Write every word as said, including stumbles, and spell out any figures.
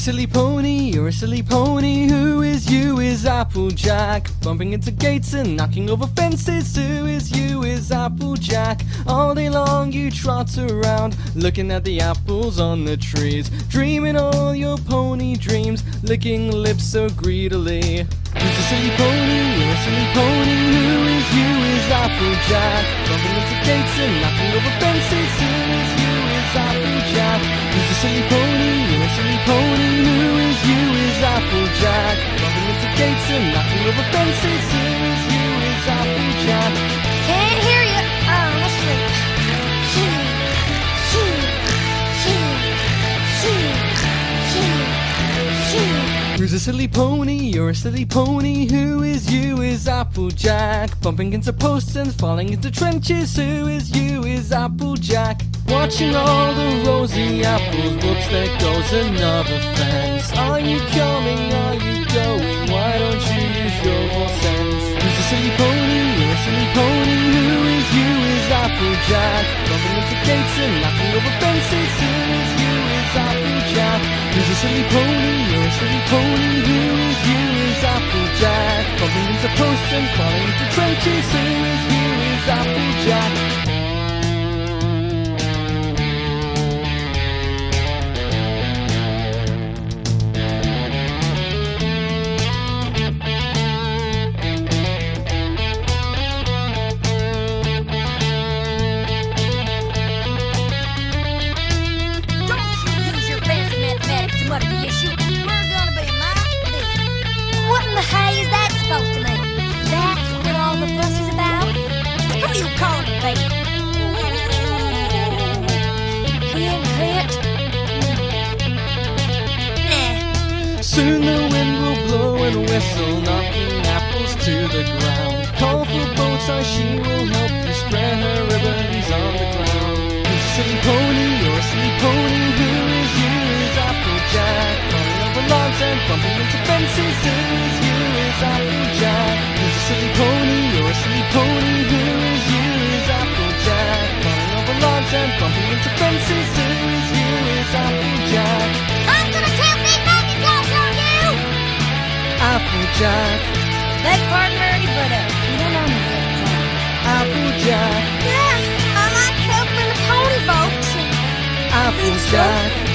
silly pony, you're a silly pony. Who is you is Applejack. Bumping into gates and knocking over fences. Who is you is Applejack. All day long you trot around, looking at the apples on the trees, dreaming all your pony dreams, licking lips so greedily. Who's a silly pony, you're a silly pony. Who is you is Applejack. Bumping into gates and knocking over fences. Who is you is Applejack. Who's a silly pony, you're a silly pony. Who is you is Applejack. Bumping into gates and knocking over fences. Who is you is Applejack. Can't hear you. Oh, I'm asleep. Shoo, shoo, shoo, shoo, shoo, shoo. Who's a silly pony? You're a silly pony. Who is you is Applejack. Bumping into posts and falling into trenches. Who is you is Applejack. Watching all the rosy apples. Whoops, there goes another fence. Are you coming? Are you going? Why don't you use your four sense? Who's a silly pony? You're a silly pony. Who is you is Applejack. Bumping into gates and knocking over fences. Who is you is Applejack. Who's a silly pony? You're a silly pony. Who is you is Applejack. Bumping into posts and falling into trenches. Who is you is Applejack. What in the hay is that supposed to mean? That's what all the fuss is about? Who you calling a baby? Hint, hint. Nah. Soon the wind will blow and whistle, knocking apples to the ground. Call for boats, or she will help you spread her ribbons on the ground. Who's a silly pony? You're a silly pony. Who is you is Applejack. Falling over logs and bumping into fences. Who is you is Applejack. Who's a silly pony? You're a silly pony. Who is you is Applejack. Falling over logs and bumping into fences. Who is you is Applejack. I'm gonna tell Big Macintosh on you! Applejack. Beg pardon, Murray, but uh, you don't know me yet. Applejack. Yeah, I like helping the pony folks. Applejack.